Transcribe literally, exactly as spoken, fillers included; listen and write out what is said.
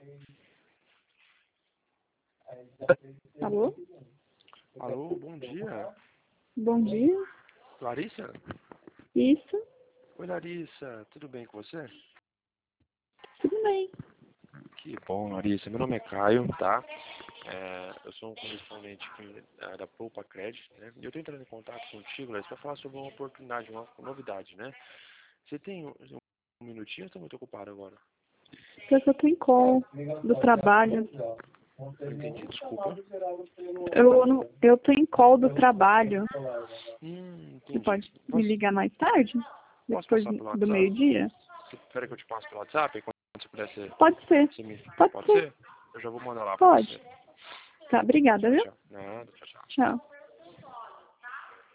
Alô? Alô, bom dia. Bom dia. Larissa? Isso? Oi, Larissa. Tudo bem com você? Tudo bem. Que bom, Larissa. Meu nome é Caio, tá? É, eu sou um correspondente aqui, é, da Poupa Credit, né? E eu tô entrando em contato contigo, Larissa, para falar sobre uma oportunidade, uma novidade, né? Você tem um, um minutinho ou estou muito ocupado agora? Eu tô em call do trabalho. Não entendi, desculpa. Eu, não, eu tô em call do trabalho. Hum, Você entendi. pode me Posso, ligar mais tarde? posso Depois passar pelo do WhatsApp? meio-dia? Você prefere que eu te passe pelo WhatsApp? Quando você puder, você, Pode ser. você me... Pode Pode ser. ser? Eu já vou mandar lá para Pode. você. Tá, obrigada, Tchau, viu? tchau. Nada, tchau, tchau. Tchau.